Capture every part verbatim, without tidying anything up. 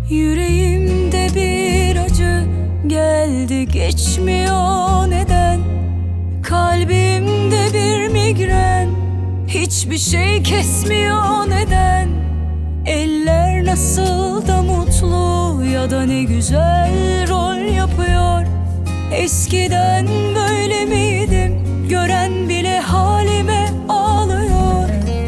Yüreğimde bir acı geldi geçmiyor neden? Kalbimde bir migren hiçbir şey kesmiyor neden? Eller nasıl da mutlu ya da ne güzel rol yapıyor. Eskiden böyle miydim? Gören bile halime ağlıyor.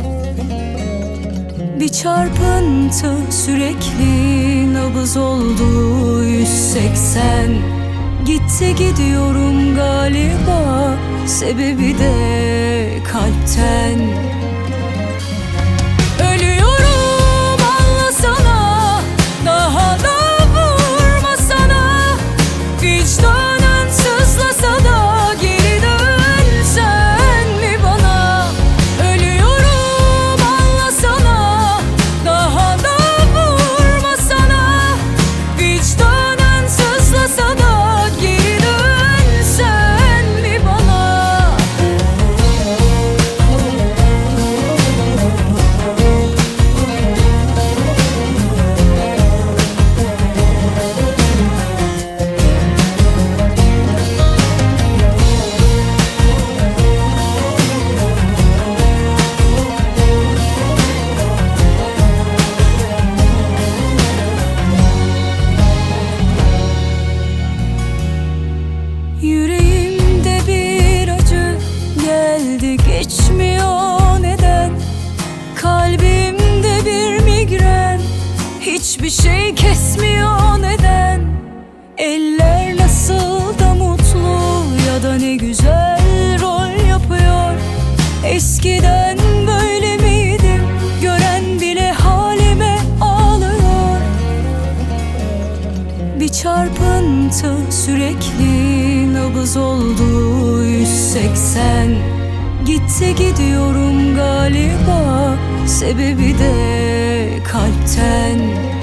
Bir çarpıntı sürekli nabız oldu yüz seksen. Gitti gidiyorum galiba, sebebi de kalpten. Ölüyorum anlasana, daha da vurmasana. Vicdanın sızlasa da geri dönsen mi bana? Ölüyorum anlasana, daha da vurmasana. Vicdanın sızlasa da geri dönsen mi bana? Yüreğimde bir acı geldi geçmiyor neden? Kalbimde bir migren hiçbir şey kesmiyor neden? Eller nasıl da mutlu ya da ne güzel rol yapıyor. Eskiden böyle miydim? Gören bile halime ağlıyor. Bir çarpıntı sürekli nabız oldu yüz seksen. Gitti gidiyorum galiba, sebebi de kalpten.